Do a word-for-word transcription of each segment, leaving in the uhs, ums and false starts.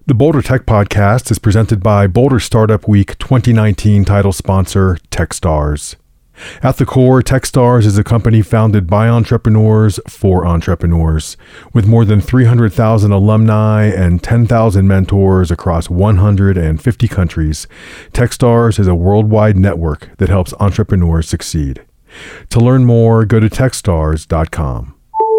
The Boulder Tech Podcast is presented by Boulder Startup Week twenty nineteen title sponsor, Techstars. At the core, Techstars is a company founded by entrepreneurs for entrepreneurs. With more than three hundred thousand alumni and ten thousand mentors across one hundred fifty countries, Techstars is a worldwide network that helps entrepreneurs succeed. To learn more, go to techstars dot com.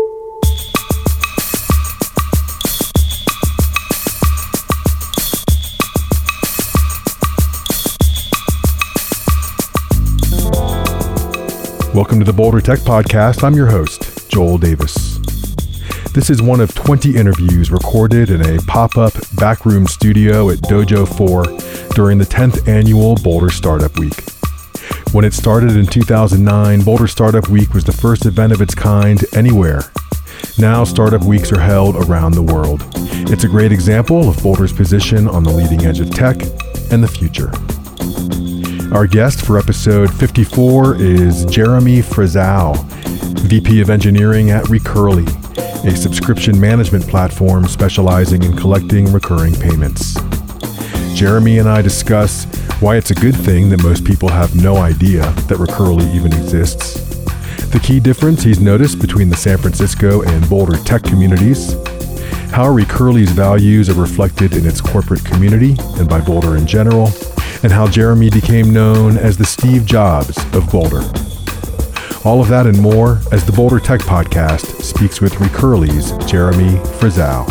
Welcome to the Boulder Tech Podcast. I'm your host, Joel Davis. This is one of twenty interviews recorded in a pop-up backroom studio at Dojo four during the tenth annual Boulder Startup Week. When it started in two thousand nine, Boulder Startup Week was the first event of its kind anywhere. Now, Startup Weeks are held around the world. It's a great example of Boulder's position on the leading edge of tech and the future. Our guest for episode fifty-four is Jeremy Frazao, V P of Engineering at Recurly, a subscription management platform specializing in collecting recurring payments. Jeremy and I discuss why it's a good thing that most people have no idea that Recurly even exists, the key difference he's noticed between the San Francisco and Boulder tech communities, how Recurly's values are reflected in its corporate community and by Boulder in general, and how Jeremy became known as the Steve Jobs of Boulder. All of that and more as the Boulder Tech Podcast speaks with Recurly's Jeremy Frazao.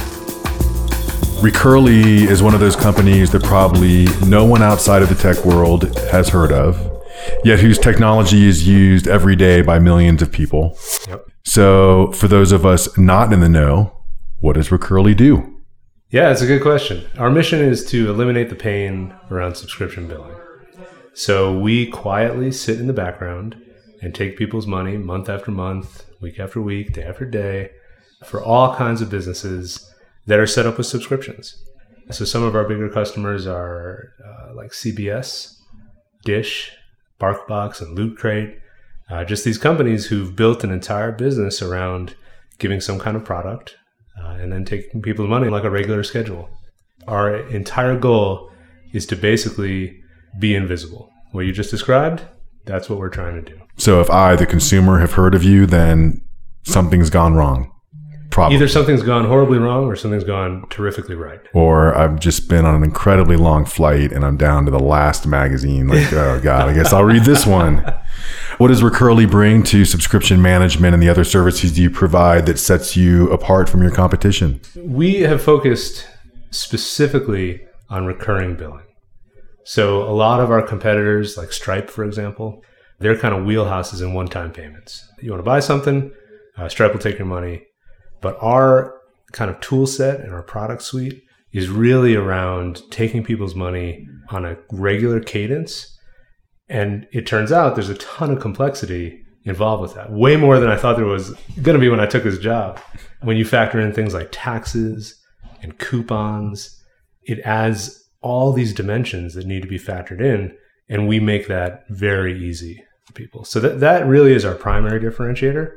Recurly is one of those companies that probably no one outside of the tech world has heard of, yet whose technology is used every day by millions of people. Yep. So for those of us not in the know, what does Recurly do? Yeah, it's a good question. Our mission is to eliminate the pain around subscription billing. So we quietly sit in the background and take people's money month after month, week after week, day after day, for all kinds of businesses that are set up with subscriptions. So some of our bigger customers are uh, like C B S, Dish, BarkBox, and Loot Crate. Uh, just these companies who've built an entire business around giving some kind of product Uh, and then taking people's money like a regular schedule. Our entire goal is to basically be invisible. What you just described, that's what we're trying to do. So if I, the consumer, have heard of you, then something's gone wrong. Probably. Either something's gone horribly wrong or something's gone terrifically right. Or I've just been on an incredibly long flight and I'm down to the last magazine. Like, oh God, I guess I'll read this one. What does Recurly bring to subscription management and the other services you provide that sets you apart from your competition? We have focused specifically on recurring billing. So a lot of our competitors, like Stripe, for example, their kind of wheelhouse is in one-time payments. You want to buy something, uh, Stripe will take your money. But our kind of tool set and our product suite is really around taking people's money on a regular cadence. And it turns out there's a ton of complexity involved with that. Way more than I thought there was going to be when I took this job. When you factor in things like taxes and coupons, it adds all these dimensions that need to be factored in. And we make that very easy for people. So that, that really is our primary differentiator.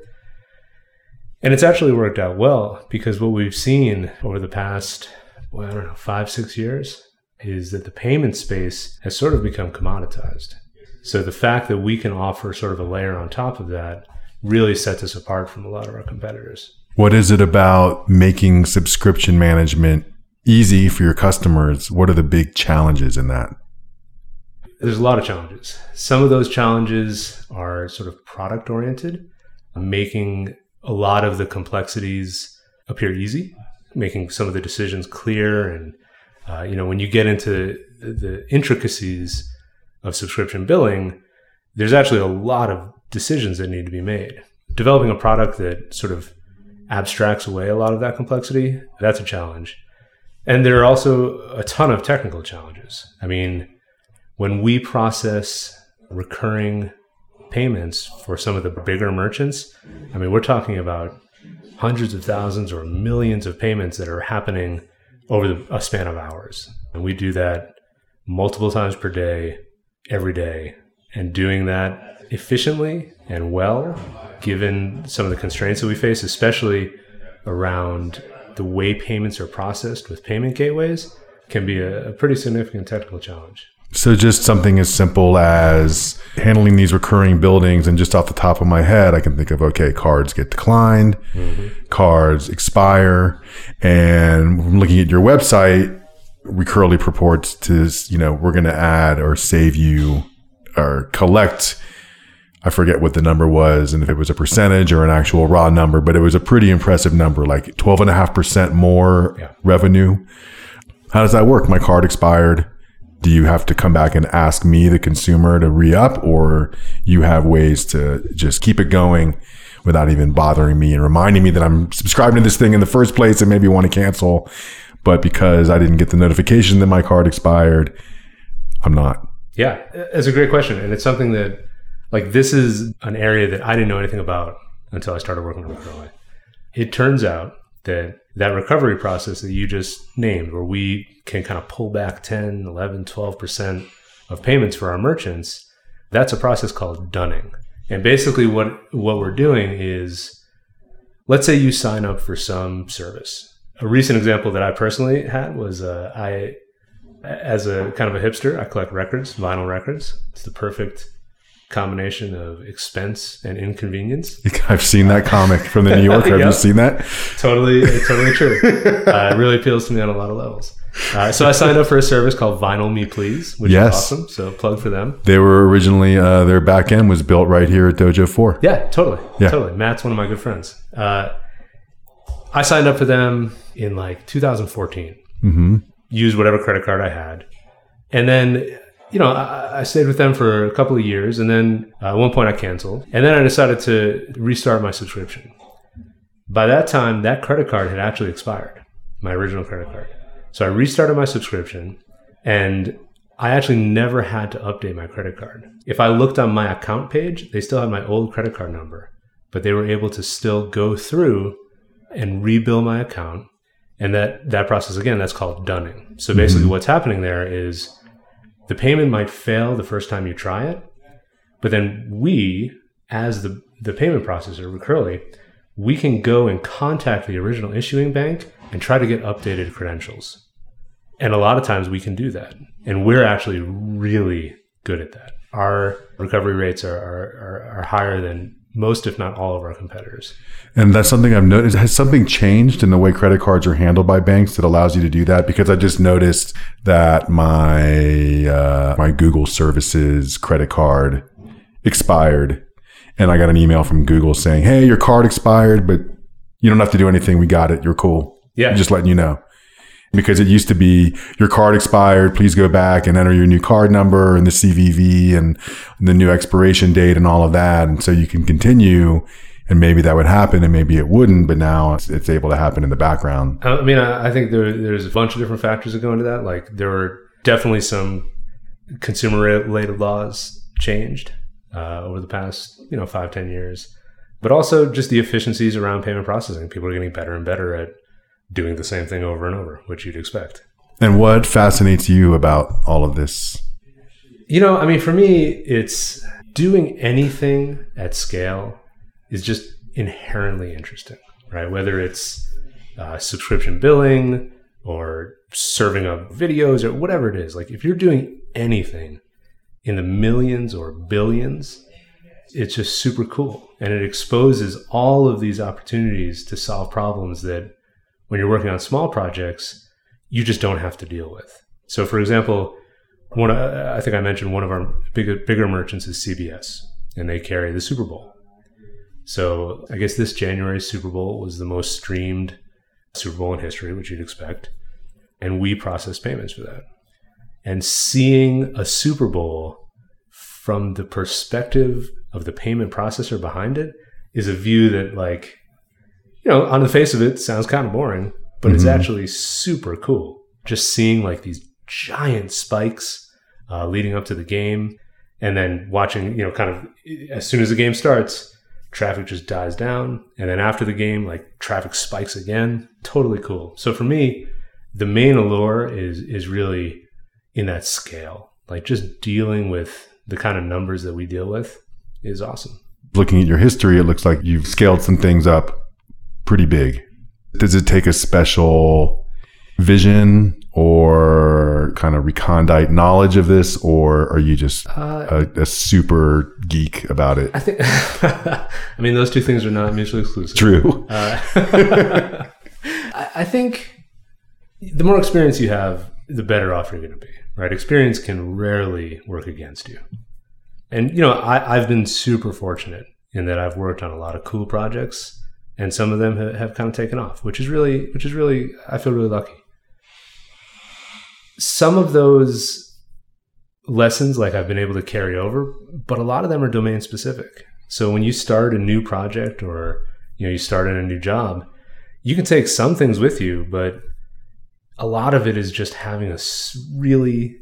And it's actually worked out well because what we've seen over the past, well, I don't know, five, six years is that the payment space has sort of become commoditized. So the fact that we can offer sort of a layer on top of that really sets us apart from a lot of our competitors. What is it about making subscription management easy for your customers? What are the big challenges in that? There's a lot of challenges. Some of those challenges are sort of product oriented, making a lot of the complexities appear easy, making some of the decisions clear. And, uh, you know, when you get into the intricacies of subscription billing, there's actually a lot of decisions that need to be made. Developing a product that sort of abstracts away a lot of that complexity, that's a challenge. And there are also a ton of technical challenges. I mean, when we process recurring payments for some of the bigger merchants, I mean, we're talking about hundreds of thousands or millions of payments that are happening over the, a span of hours. And we do that multiple times per day, every day. And doing that efficiently and well, given some of the constraints that we face, especially around the way payments are processed with payment gateways, can be a, a pretty significant technical challenge. So just something as simple as handling these recurring billings, and just off the top of my head, I can think of, okay, cards get declined, mm-hmm. cards expire, and looking at your website, Recurly purports to, you know, we're going to add or save you or collect, I forget what the number was, and if it was a percentage or an actual raw number, but it was a pretty impressive number, like twelve and a half percent more yeah. revenue. How does that work? My card expired. Do you have to come back and ask me, the consumer, to re-up, or you have ways to just keep it going without even bothering me and reminding me that I'm subscribing to this thing in the first place and maybe want to cancel, but because I didn't get the notification that my card expired, I'm not? Yeah, it's a great question. And it's something that, like, this is an area that I didn't know anything about until I started working on Recurly. It turns out that that recovery process that you just named, where we can kind of pull back ten, eleven, twelve percent of payments for our merchants, that's a process called dunning. And basically what, what we're doing is, let's say you sign up for some service. A recent example that I personally had was uh, I, as a kind of a hipster, I collect records, vinyl records. It's the perfect combination of expense and inconvenience. I've seen that comic from the New Yorker. Have yep. you seen that? Totally, totally true. Uh, it really appeals to me on a lot of levels. Uh, so I signed up for a service called Vinyl Me Please, which yes. is awesome. So plug for them. They were originally, uh, their back end was built right here at Dojo four. Yeah, totally. Yeah. Totally. Matt's one of my good friends. Uh, I signed up for them in like two thousand fourteen. Mm-hmm. Used whatever credit card I had. And then, you know, I, I stayed with them for a couple of years, and then uh, at one point I canceled. And then I decided to restart my subscription. By that time, that credit card had actually expired, my original credit card. So I restarted my subscription, and I actually never had to update my credit card. If I looked on my account page, they still had my old credit card number, but they were able to still go through and rebill my account. And that, that process, again, that's called dunning. So basically mm-hmm. what's happening there is the payment might fail the first time you try it, but then we, as the, the payment processor, Recurly, we can go and contact the original issuing bank and try to get updated credentials. And a lot of times we can do that. And we're actually really good at that. Our recovery rates are, are, are higher than most, if not all, of our competitors. And that's something I've noticed. Has something changed in the way credit cards are handled by banks that allows you to do that? Because I just noticed that my uh, my Google services credit card expired, and I got an email from Google saying, "Hey, your card expired, but you don't have to do anything. We got it. You're cool. Yeah, I'm just letting you know." Because it used to be, your card expired, please go back and enter your new card number and the C V V and the new expiration date and all of that. And so you can continue, and maybe that would happen and maybe it wouldn't, but now it's, it's able to happen in the background. I mean, I think there, there's a bunch of different factors that go into that. Like, there were definitely some consumer-related laws changed uh, over the past, you know, five, ten years. But also just the efficiencies around payment processing. People are getting better and better at doing the same thing over and over, which you'd expect. And what fascinates you about all of this? You know, I mean, for me, it's doing anything at scale is just inherently interesting, right? Whether it's uh, subscription billing or serving up videos or whatever it is. Like, if you're doing anything in the millions or billions, it's just super cool. And it exposes all of these opportunities to solve problems that, when you're working on small projects, you just don't have to deal with. So, for example, one uh, I think I mentioned one of our bigger, bigger merchants is C B S, and they carry the Super Bowl. So I guess this January's Super Bowl was the most streamed Super Bowl in history, which you'd expect. And we process payments for that. And seeing a Super Bowl from the perspective of the payment processor behind it is a view that, like, you know, on the face of it, sounds kind of boring, but mm-hmm. it's actually super cool. Just seeing like these giant spikes uh, leading up to the game, and then watching, you know, kind of as soon as the game starts, traffic just dies down. And then after the game, like, traffic spikes again. Totally cool. So for me, the main allure is is really in that scale. Like, just dealing with the kind of numbers that we deal with is awesome. Looking at your history, it looks like you've scaled some things up pretty big. Does it take a special vision or kind of recondite knowledge of this, or are you just Uh, a, a super geek about it? I think, I mean, those two things are not mutually exclusive. True. Uh, I, I think the more experience you have, the better off you're going to be, right? Experience can rarely work against you. And, you know, I, I've been super fortunate in that I've worked on a lot of cool projects, and some of them have, have kind of taken off, which is really, which is really, I feel really lucky. Some of those lessons, like I've been able to carry over, but a lot of them are domain specific. So when you start a new project or, you know, you start in a new job, you can take some things with you, but a lot of it is just having a really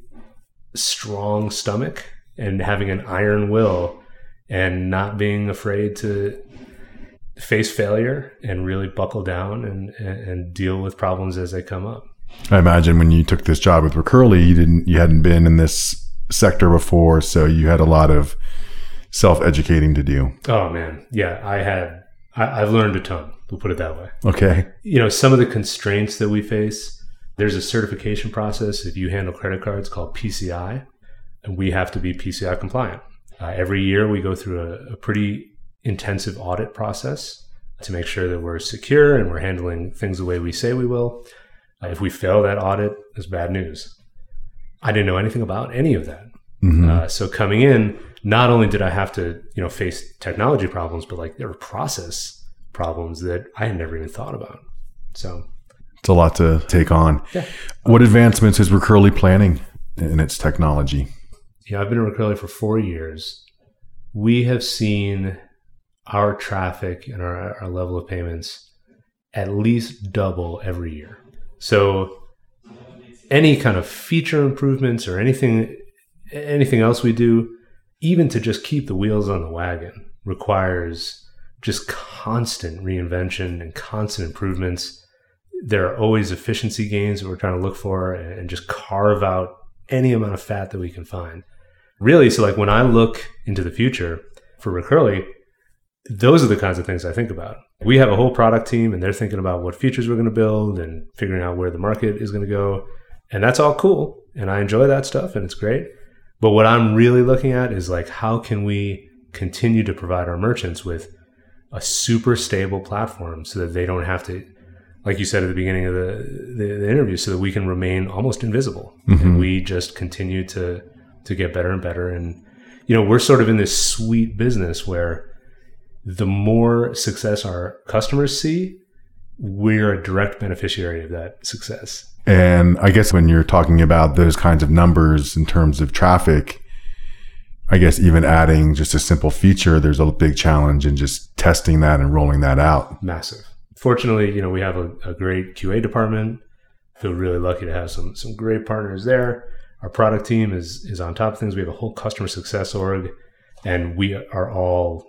strong stomach and having an iron will and not being afraid to face failure and really buckle down and, and deal with problems as they come up. I imagine when you took this job with Recurly, you didn't, you hadn't been in this sector before, so you had a lot of self-educating to do. Oh man, yeah, I had. I, I've learned a ton. We'll put it that way. Okay. You know, some of the constraints that we face. There's a certification process if you handle credit cards called P C I, and we have to be P C I compliant. Uh, every year we go through a, a pretty intensive audit process to make sure that we're secure and we're handling things the way we say we will. Uh, if we fail that audit, it's bad news. I didn't know anything about any of that. Mm-hmm. Uh, so coming in, not only did I have to, you know, face technology problems, but like there were process problems that I had never even thought about. So it's a lot to take on. Yeah. What advancements is Recurly planning in its technology? Yeah, I've been at Recurly for four years. We have seen our traffic and our, our level of payments at least double every year. So any kind of feature improvements or anything, anything else we do, even to just keep the wheels on the wagon, requires just constant reinvention and constant improvements. There are always efficiency gains that we're trying to look for and just carve out any amount of fat that we can find. Really, so like when I look into the future for Recurly, those are the kinds of things I think about. We have a whole product team and they're thinking about what features we're going to build and figuring out where the market is going to go. And that's all cool. And I enjoy that stuff and it's great. But what I'm really looking at is like, how can we continue to provide our merchants with a super stable platform so that they don't have to, like you said at the beginning of the, the, the interview, so that we can remain almost invisible. Mm-hmm. And we just continue to, to get better and better. And, you know, we're sort of in this sweet business where the more success our customers see, we're a direct beneficiary of that success. And I guess when you're talking about those kinds of numbers in terms of traffic, I guess even adding just a simple feature, there's a big challenge in just testing that and rolling that out. Massive. Fortunately, you know, we have a, a great Q A department. Feel really lucky to have some some great partners there. Our product team is is on top of things. We have a whole customer success org, and we are all,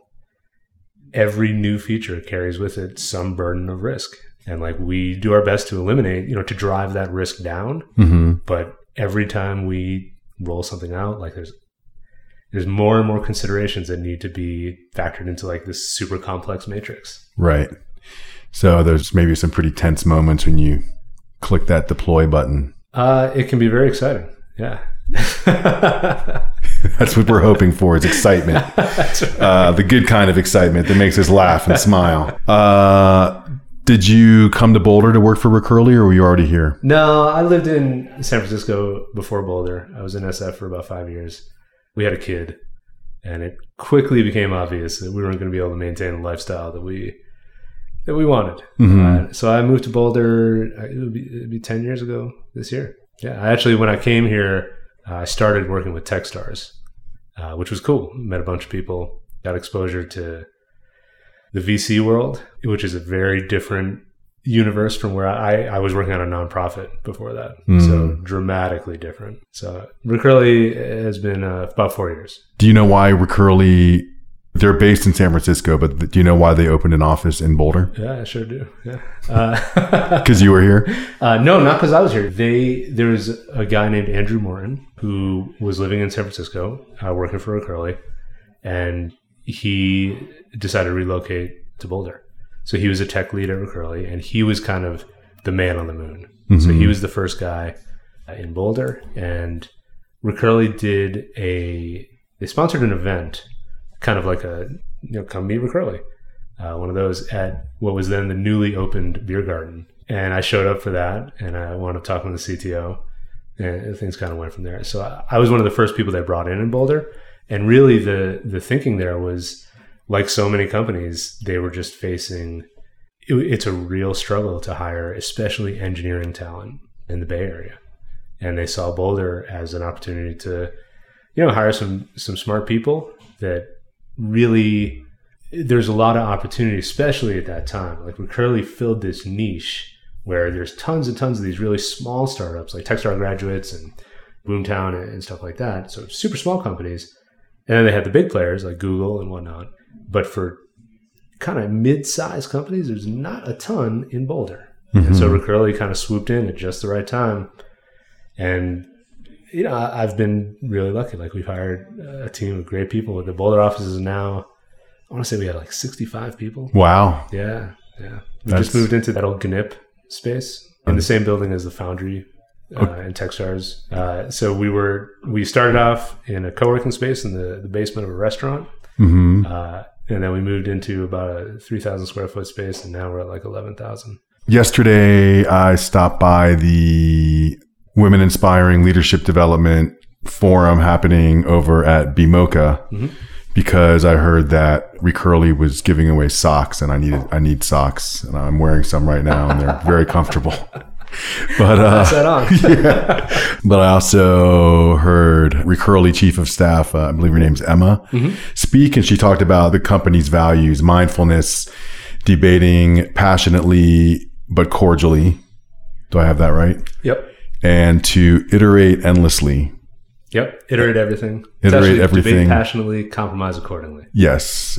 every new feature carries with it some burden of risk. And like we do our best to eliminate, you know, to drive that risk down. Mm-hmm. But every time we roll something out, like there's there's more and more considerations that need to be factored into like this super complex matrix. Right. So there's maybe some pretty tense moments when you click that deploy button. Uh, it can be very exciting. Yeah. That's what we're hoping for, is excitement. That's right. Uh, the good kind of excitement that makes us laugh and smile. Uh, did you come to Boulder to work for Recurly, or were you already here? No, I lived in San Francisco before Boulder. I was in S F for about five years. We had a kid, and it quickly became obvious that we weren't going to be able to maintain the lifestyle that we that we wanted. Mm-hmm. Uh, so I moved to Boulder. It would be, it'd be ten years ago this year. Yeah, I actually, when I came here, uh, I started working with Techstars, uh, which was cool. Met a bunch of people, got exposure to the V C world, which is a very different universe from where I, I was working on a nonprofit before that. Mm. So dramatically different. So Recurly has been uh, about four years. Do you know why Recurly, they're based in San Francisco, but do you know why they opened an office in Boulder? Yeah, I sure do. Yeah. Because uh, you were here? Uh, no, not because I was here. They There was a guy named Andrew Morton who was living in San Francisco, uh, working for Recurly, and he decided to relocate to Boulder. So he was a tech lead at Recurly, and he was kind of the man on the moon. Mm-hmm. So he was the first guy in Boulder. And Recurly did a, they sponsored an event, kind of like a, you know, come meet Recurly, uh, one of those at what was then the newly opened beer garden. And I showed up for that, and I wound up talking to the C T O, and things kind of went from there. So I, I was one of the first people they brought in in Boulder. And really the the thinking there was, like so many companies, they were just facing, it, it's a real struggle to hire, especially engineering talent in the Bay Area. And they saw Boulder as an opportunity to, you know, hire some some smart people that really, there's a lot of opportunity, especially at that time. Like Recurly filled this niche where there's tons and tons of these really small startups like Techstar Graduates and Boomtown and stuff like that. So super small companies. And then they had the big players like Google and whatnot. But for kind of mid-sized companies, there's not a ton in Boulder. Mm-hmm. And so Recurly kind of swooped in at just the right time. And, you know, I've been really lucky. Like we've hired a team of great people. The Boulder office is now, I want to say we had like sixty-five people. Wow. Yeah. Yeah. We That's... just moved into that old G N I P space in the same building as the Foundry. Uh, and Techstars. Uh, so we were, we started off in a co-working space in the, the basement of a restaurant. Mm-hmm. Uh, and then we moved into about a three thousand square foot space. And now we're at like eleven thousand. Yesterday, I stopped by the Women Inspiring Leadership Development Forum happening over at B M O C A mm-hmm. because I heard that Recurly was giving away socks, and I needed, I need socks, and I'm wearing some right now, and they're very comfortable. But uh, Pass that on. yeah. But I also heard Recurly Chief of Staff, uh, I believe her name's Emma, mm-hmm. speak, and she talked about the company's values, mindfulness, debating passionately but cordially. Do I have that right? Yep. And to iterate endlessly. Yep. Iterate everything. Iterate everything. Debate passionately, compromise accordingly. Yes.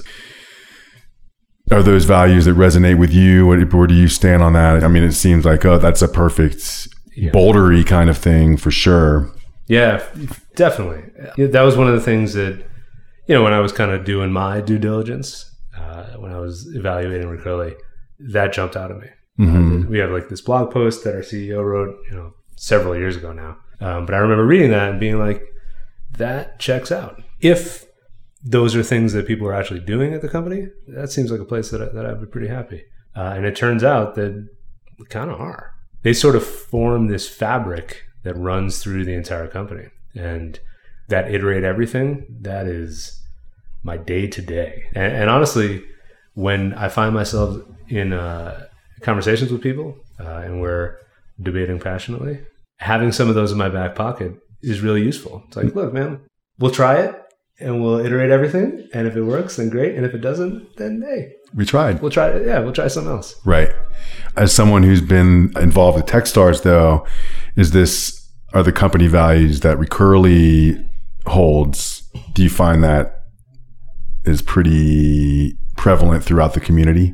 Are those values that resonate with you? Where, where do you stand on that? I mean, it seems like, oh, that's a perfect yeah. Boulder-y kind of thing for sure. Yeah, definitely. That was one of the things that, you know, when I was kind of doing my due diligence, uh, when I was evaluating Recurly, that jumped out at me. Mm-hmm. Uh, we have like this blog post that our C E O wrote, you know, several years ago now. Um, but I remember reading that and being like, that checks out. If those are things that people are actually doing at the company, that seems like a place that, I, that I'd be pretty happy. Uh, and it turns out that we kind of are. They sort of form this fabric that runs through the entire company. And that iterate everything, that is my day to day. And, and honestly, when I find myself in uh, conversations with people uh, and we're debating passionately, having some of those in my back pocket is really useful. It's like, look, man, we'll try it. And we'll iterate everything. And if it works, then great. And if it doesn't, then hey. We tried. We'll try it. Yeah, we'll try something else. Right. As someone who's been involved with Techstars, though, is this, are the company values that Recurly holds, do you find that is pretty prevalent throughout the community?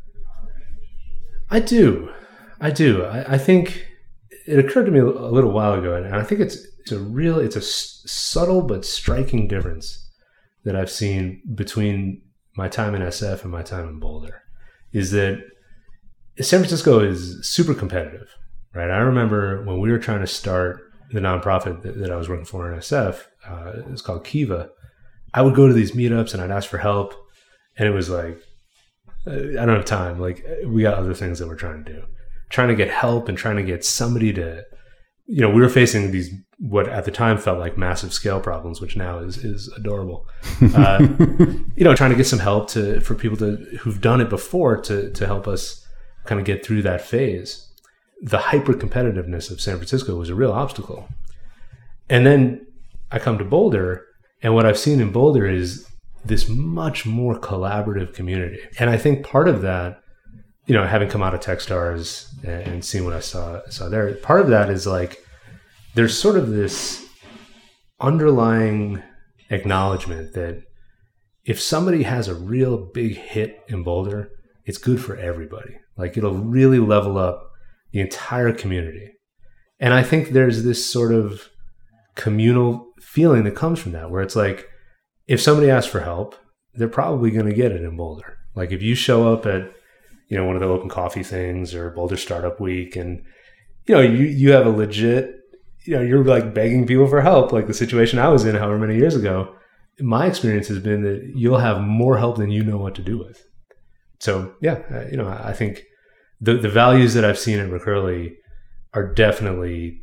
I do. I do. I, I think it occurred to me a little while ago, and I think it's it's a real, it's a s- subtle but striking difference that I've seen between my time in S F and my time in Boulder, is that San Francisco is super competitive, right? I remember when we were trying to start the nonprofit that, that I was working for in S F, uh, it's called Kiva. I would go to these meetups and I'd ask for help, and it was like, I don't have time. Like, we got other things that we're trying to do. Trying to get help and trying to get somebody to, you know, we were facing these, what at the time felt like massive scale problems, which now is is adorable. Uh, you know, trying to get some help to for people to who've done it before to to help us kind of get through that phase. The hyper competitiveness of San Francisco was a real obstacle. And then I come to Boulder, and what I've seen in Boulder is this much more collaborative community. And I think part of that, you know, having come out of Techstars and, and seeing what I saw saw there, part of that is like, there's sort of this underlying acknowledgement that if somebody has a real big hit in Boulder, it's good for everybody. Like, it'll really level up the entire community. And I think there's this sort of communal feeling that comes from that, where it's like, if somebody asks for help, they're probably going to get it in Boulder. Like, if you show up at, you know, one of the open coffee things or Boulder Startup Week, and, you know, you, you have a legit you know, you're like begging people for help, like the situation I was in however many years ago. My experience has been that you'll have more help than you know what to do with. So yeah, you know, I think the the values that I've seen at McCurley are definitely,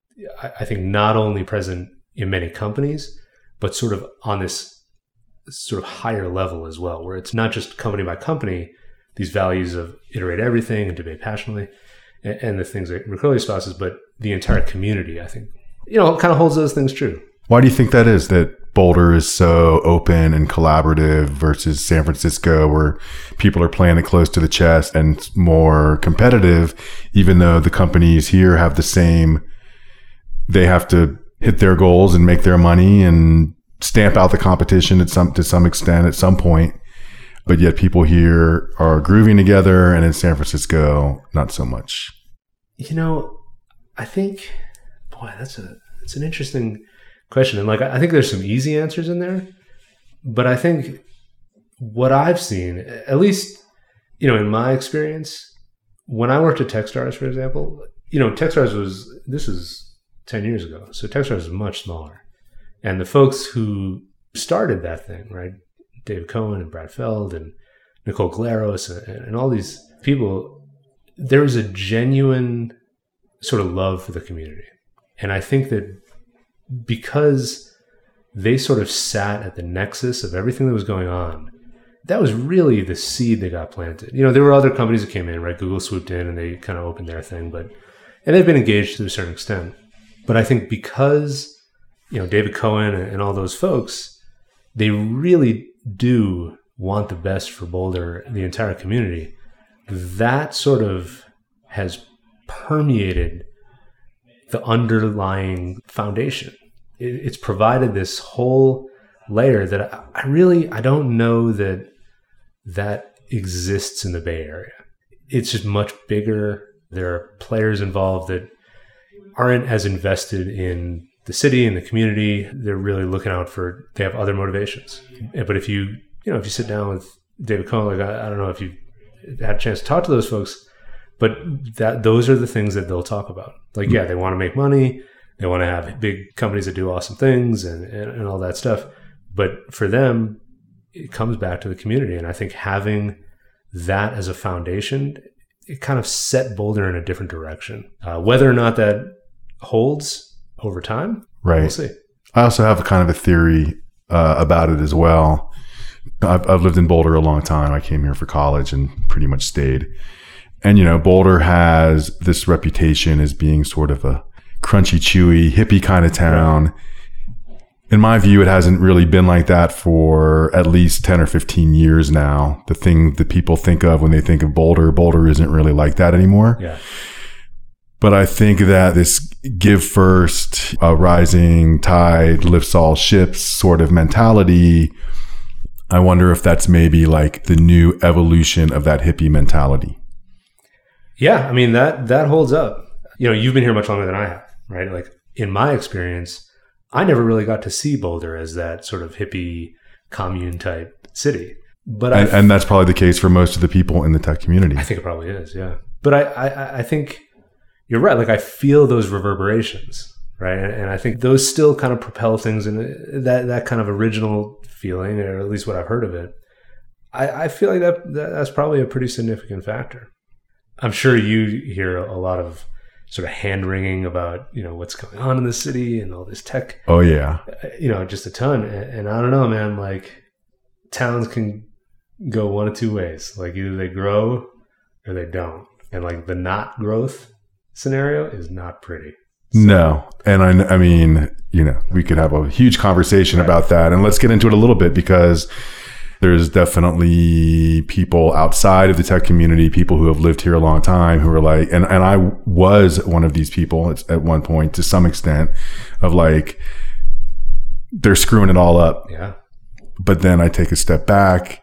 I think, not only present in many companies, but sort of on this sort of higher level as well, where it's not just company by company, these values of iterate everything and debate passionately and, and the things that McCurley espouses, but the entire community, I think, you know, kind of holds those things true. Why do you think that is, that Boulder is so open and collaborative versus San Francisco, where people are playing it close to the chest and more competitive, even though the companies here have the same, they have to hit their goals and make their money and stamp out the competition at some, to some extent at some point. But yet people here are grooving together, and in San Francisco, not so much. You know, I think, boy, that's a, it's an interesting question. And like, I think there's some easy answers in there, but I think what I've seen, at least, you know, in my experience, when I worked at Techstars, for example, you know, Techstars was, this is ten years ago. So Techstars was much smaller. And the folks who started that thing, right? David Cohen and Brad Feld and Nicole Glaros and, and all these people, there was a genuine sort of love for the community. And I think that because they sort of sat at the nexus of everything that was going on, that was really the seed that got planted. You know, there were other companies that came in, right? Google swooped in and they kind of opened their thing, but, and they've been engaged to a certain extent. But I think because, you know, David Cohen and all those folks, they really do want the best for Boulder, the entire community. That sort of has permeated the underlying foundation. It's provided this whole layer that I really, I don't know that that exists in the Bay Area. It's just much bigger. There are players involved that aren't as invested in the city and the community. They're really looking out for, they have other motivations. But if you, you know, if you sit down with David Cohen, like I, I don't know if you've had a chance to talk to those folks, but that those are the things that they'll talk about. Like, yeah, they want to make money. They want to have big companies that do awesome things and, and, and all that stuff. But for them, it comes back to the community. And I think having that as a foundation, it kind of set Boulder in a different direction. Uh, whether or not that holds over time, right? We'll see. I also have a kind of a theory uh, about it as well. I've, I've lived in Boulder a long time. I came here for college and pretty much stayed. And, you know, Boulder has this reputation as being sort of a crunchy, chewy, hippie kind of town. Right. In my view, it hasn't really been like that for at least ten or fifteen years now. The thing that people think of when they think of Boulder, Boulder isn't really like that anymore. Yeah. But I think that this give first, a rising tide lifts all ships sort of mentality, I wonder if that's maybe like the new evolution of that hippie mentality. Yeah, I mean, that that holds up. You know, you've been here much longer than I have, right? Like, in my experience, I never really got to see Boulder as that sort of hippie commune type city. But and, and that's probably the case for most of the people in the tech community. I think it probably is, yeah. But I, I, I think you're right. Like, I feel those reverberations, right? And, and I think those still kind of propel things in that, that kind of original feeling, or at least what I've heard of it. I, I feel like that, that that's probably a pretty significant factor. I'm sure you hear a lot of sort of hand-wringing about, you know, what's going on in the city and all this tech. Oh, yeah. You know, just a ton. And, and I don't know, man, like, towns can go one of two ways. Like, either they grow or they don't. And, like, the not growth scenario is not pretty. So. No. And I, I mean, you know, we could have a huge conversation right. about that. And let's get into it a little bit, because there's definitely people outside of the tech community, people who have lived here a long time, who are like, and, and I was one of these people at one point to some extent, of like, they're screwing it all up. Yeah. But then I take a step back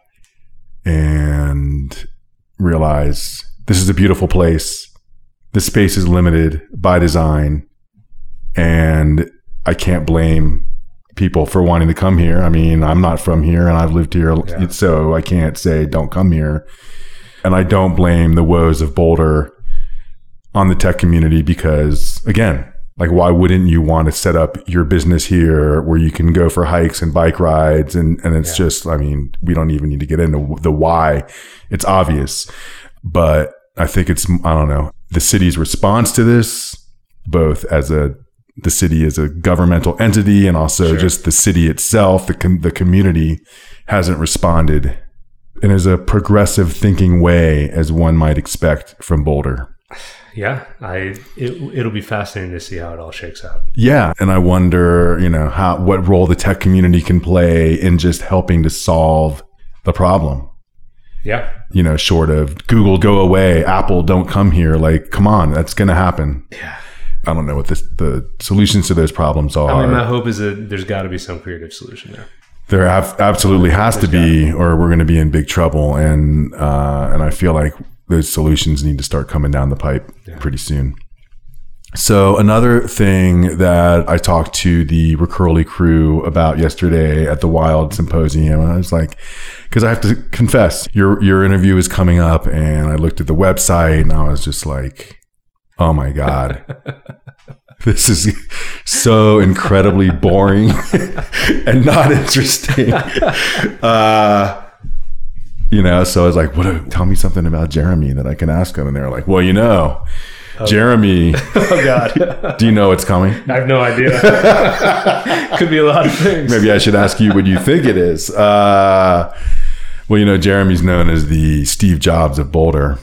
and realize this is a beautiful place. The space is limited by design, and I can't blame people for wanting to come here. I mean, I'm not from here and I've lived here, yeah. so I can't say don't come here. And I don't blame the woes of Boulder on the tech community, because, again, Like, why wouldn't you want to set up your business here where you can go for hikes and bike rides? And, and it's yeah. just, I mean, we don't even need to get into the why. It's obvious. But I think it's, I don't know, the city's response to this, both as a, the city as a governmental entity and also sure. just the city itself, the com- the community hasn't responded in as a progressive thinking way as one might expect from Boulder. Yeah, I it, it'll be fascinating to see how it all shakes out. Yeah, and I wonder, you know, how what role the tech community can play in just helping to solve the problem. Yeah. You know, short of Google go away, Apple don't come here. Like, come on, that's going to happen. Yeah. I don't know what this, the solutions to those problems are. I mean, my hope is that there's got to be some creative solution there. There have, absolutely has there's to be, to. or we're going to be in big trouble. And uh, and I feel like those solutions need to start coming down the pipe yeah. pretty soon. So another thing that I talked to the Recurly crew about yesterday at the Wild Symposium, I was like, because I have to confess, your your interview is coming up, and I looked at the website, and I was just like, oh my God. This is so incredibly boring and not interesting. Uh, you know, so I was like, "What? Tell me something about Jeremy that I can ask him." And they're like, "Well, you know, oh. Jeremy." Oh God! Do you know what's coming? I have no idea. Could be a lot of things. Maybe I should ask you what you think it is. Uh, well, you know, Jeremy's known as the Steve Jobs of Boulder.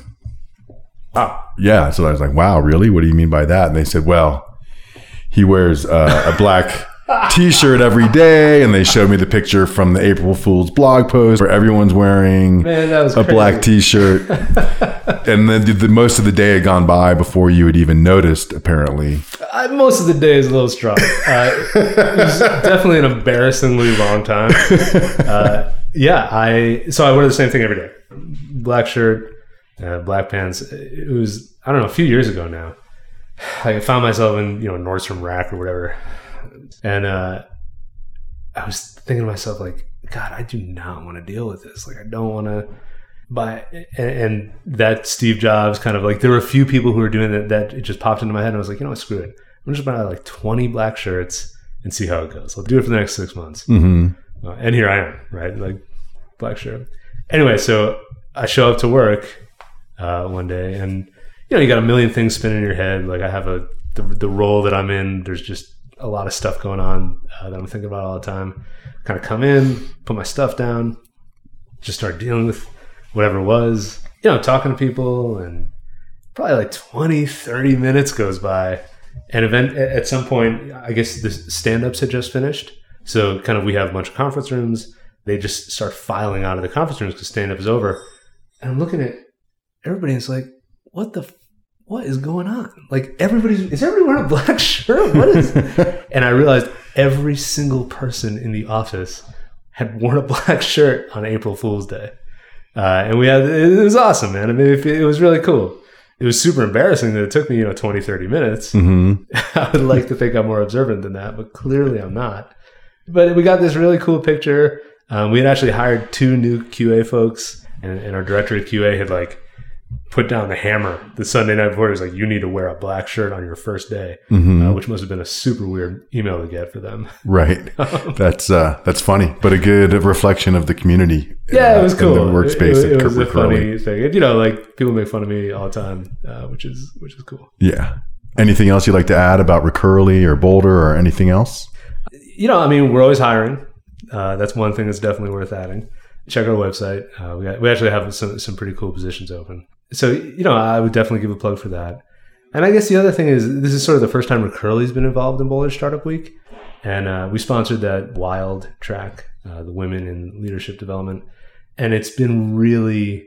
Wow. Yeah. So I was like, "Wow, really? What do you mean by that?" And they said, "Well, he wears uh, a black t-shirt every day," and they showed me the picture from the April Fool's blog post where everyone's wearing Man, that was a crazy. black t-shirt. And then the, the most of the day had gone by before you had even noticed, apparently. Uh, most of the day is a little strong. Uh, it was definitely an embarrassingly long time. Uh, yeah, I so I wear the same thing every day. Black shirt, uh, black pants. It was, I don't know, a few years ago now. I found myself in, you know, Nordstrom Rack or whatever. And uh, I was thinking to myself, like, God, I do not want to deal with this. Like, I don't want to buy. And, and that Steve Jobs kind of like, there were a few people who were doing that, that it just popped into my head. And I was like, you know what, screw it. I'm just going to buy like twenty black shirts and see how it goes. I'll do it for the next six months. Mm-hmm. Uh, and here I am, right? Like, black shirt. Anyway, so I show up to work uh, one day, and, you know, you got a million things spinning in your head. Like, I have a, the, the role that I'm in, there's just a lot of stuff going on uh, that I'm thinking about all the time. Kind of come in, put my stuff down, just start dealing with whatever it was, you know, talking to people, and probably like twenty, thirty minutes goes by. And event at some point, I guess the stand-ups had just finished. So kind of we have a bunch of conference rooms. They just start filing out of the conference rooms because stand-up is over. And I'm looking at everybody, and it's like, what the f- what is going on? Like, everybody's, is everybody wearing a black shirt? What is, and I realized every single person in the office had worn a black shirt on April Fool's Day. Uh, and we had, it was awesome, man. I mean, it, it was really cool. It was super embarrassing that it took me, you know, twenty, thirty minutes. Mm-hmm. I would like to think I'm more observant than that, but clearly I'm not. But we got this really cool picture. Um, we had actually hired two new Q A folks, and, and our director of Q A had like put down the hammer the Sunday night before. He was like, you need to wear a black shirt on your first day, mm-hmm. uh, which must have been a super weird email to get for them. Right. that's uh, that's funny, but a good reflection of the community. Yeah, uh, it was cool. In the workspace it, it, at it was a Curly. funny thing. And, you know, like, people make fun of me all the time, uh, which is which is cool. Yeah. Anything else you'd like to add about Recurly or Boulder or anything else? You know, I mean, we're always hiring. Uh, that's one thing that's definitely worth adding. Check our website. Uh, we got, we actually have some some pretty cool positions open. So, you know, I would definitely give a plug for that. And I guess the other thing is, this is sort of the first time Recurly's been involved in Boulder Startup Week. And uh, we sponsored that Wild track, uh, the Women in Leadership Development. And it's been really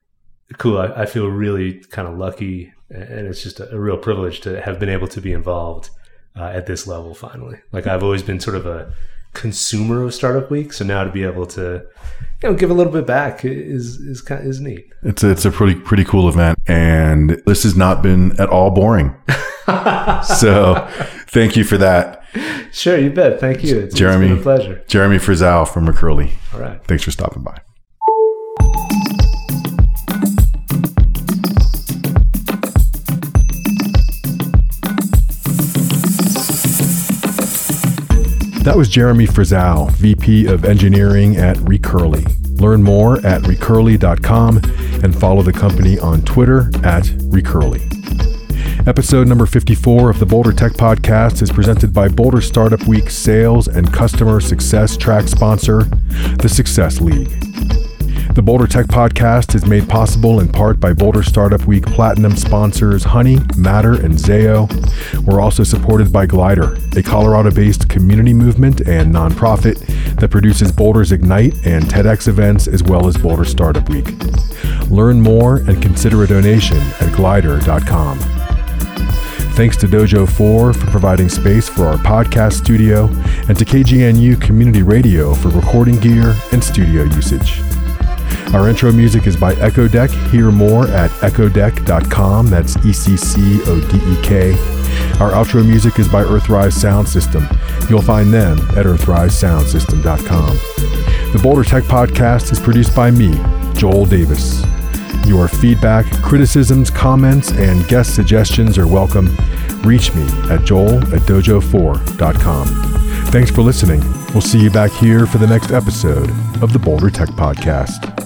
cool. I, I feel really kind of lucky. And it's just a, a real privilege to have been able to be involved uh, at this level finally. Like, I've always been sort of a consumer of Startup Week. So now to be able to, you know, give a little bit back is is kind of, is neat. It's a, it's a pretty pretty cool event, and this has not been at all boring. So, thank you for that. Sure, you bet. Thank you. It's, Jeremy, it's been a pleasure. Jeremy Frizzell from Recurly. All right. Thanks for stopping by. That was Jeremy Frizzell, V P of Engineering at Recurly. Learn more at recurly dot com and follow the company on Twitter at Recurly. Episode number fifty-four of the Boulder Tech Podcast is presented by Boulder Startup Week sales and customer success track sponsor, the Success League. The Boulder Tech Podcast is made possible in part by Boulder Startup Week Platinum sponsors Honey, Matter, and Zayo. We're also supported by Glider, a Colorado-based community movement and nonprofit that produces Boulder's Ignite and TEDx events as well as Boulder Startup Week. Learn more and consider a donation at glider dot com. Thanks to Dojo four for providing space for our podcast studio and to K G N U Community Radio for recording gear and studio usage. Our intro music is by Echo Deck. Hear more at echo deck dot com. That's E C C O D E K. Our outro music is by Earthrise Sound System. You'll find them at earthrise sound system dot com. The Boulder Tech Podcast is produced by me, Joel Davis. Your feedback, criticisms, comments, and guest suggestions are welcome. Reach me at joel at dojo four dot com. Thanks for listening. We'll see you back here for the next episode of the Boulder Tech Podcast.